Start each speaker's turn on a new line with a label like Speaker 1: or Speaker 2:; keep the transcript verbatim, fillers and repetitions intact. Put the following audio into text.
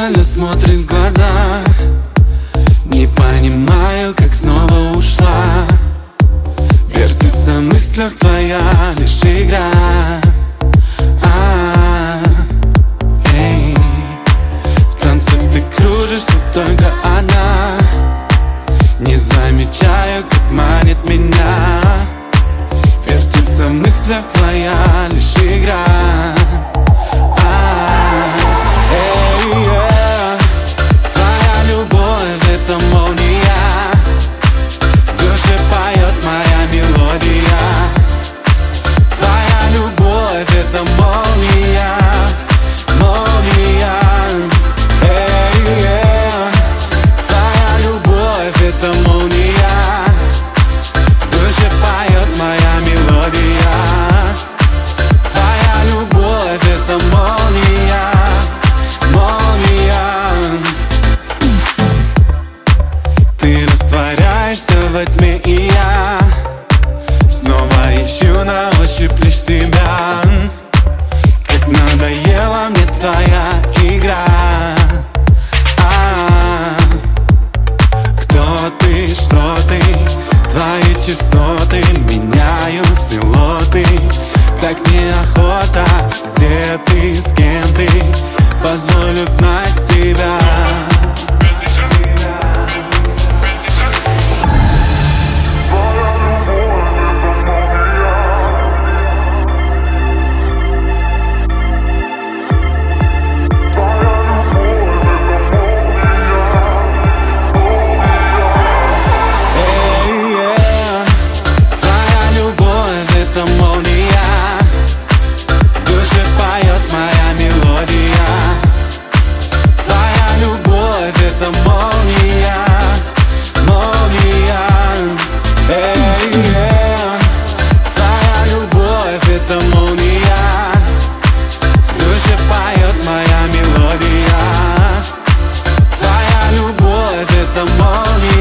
Speaker 1: печально смотрит в глаза. Не понимаю, как снова ушла. Вертится в мыслях твоя лишь игра. А, эй, в танце ты кружишься только одна. Не замечаю, как манит меня. Вертится в мыслях твоя лишь игра. Во тьме, и я снова ищу на ощупь лишь тебя. Как надоела мне твоя игра. А, кто ты, что ты? Твои частоты меняют силуэты. Так неохота, где ты, с кем ты? Позволю знать тебя.
Speaker 2: Молния,